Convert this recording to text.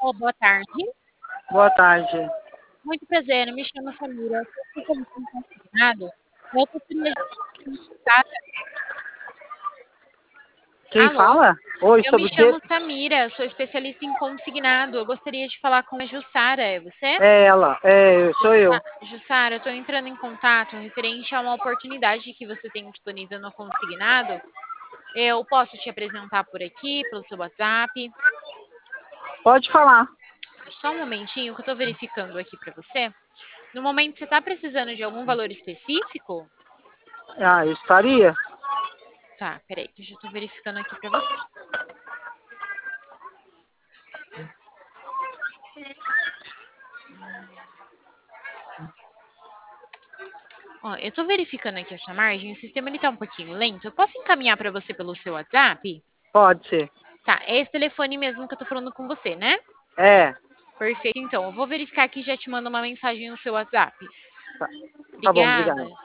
Boa tarde. Boa tarde. Muito prazer, me chamo Samira. Sou especialista em consignado. Eu gostaria de consultar. Quem Alô? fala? Oi, Eu me sobre o quê? chamo Samira, sou especialista em consignado. Eu gostaria de falar com a Jussara. É você? É ela, sou eu. Jussara, eu estou entrando em contato referente a uma oportunidade que você tem disponível no consignado. Eu posso te apresentar por aqui, pelo seu WhatsApp. Pode falar. Só um momentinho que eu estou verificando aqui para você. No momento, você está precisando de algum valor específico? Ah, eu estaria? Tá, peraí, que eu já tô verificando aqui pra você. Ó, eu tô verificando aqui a sua margem, o sistema ele tá um pouquinho lento. Eu posso encaminhar pra você pelo seu WhatsApp? Pode ser. Tá, é esse telefone mesmo que eu tô falando com você, né? É, Perfeito, então. Eu vou verificar aqui e já te mando uma mensagem no seu WhatsApp. tá bom, Obrigada. obrigado.